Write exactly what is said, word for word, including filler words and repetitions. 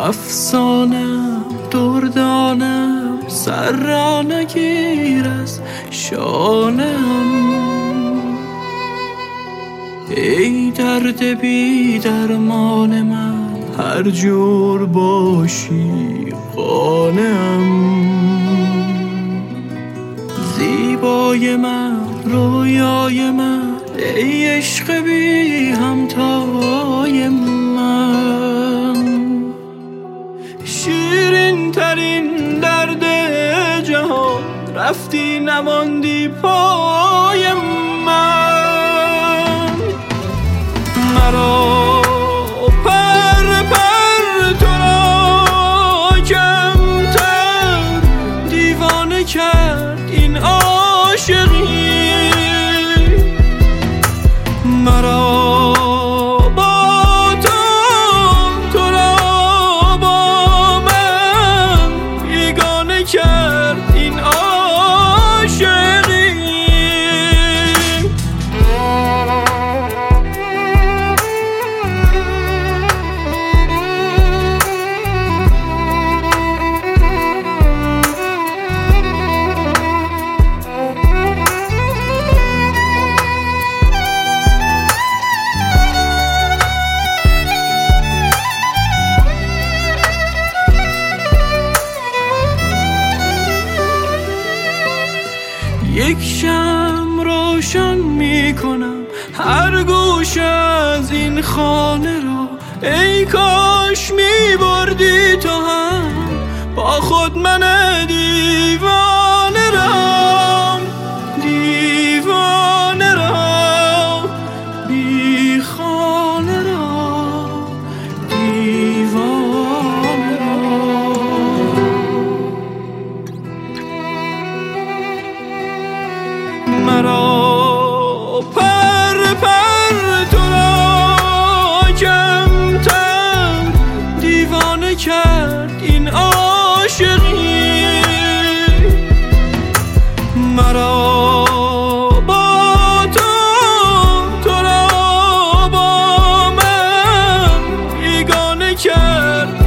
افسانم دردانم سر را نگیر از شانم. ای درد بی درمان من هر جور باشی قانم. زیبای من رویای من ای عشق بی همتای من. شیرین ترین درد جهان رفتی نماندی پای من. مرا پر پر تو را کمتر دیوانه کرد این عاشقی. مرا با تو تو را با من بیگانه کرد این عاشقی. یک شمع روشن می کنم هر گوش از این خانه را. ای کاش می بردی تو هم با خود من دیوانه را. دیوانه را بی خانه را دیوانه را. مرا پر پر تو را کمتر دیوانه کرد این عاشقی. مرا با تو تو را با من بیگانه کرد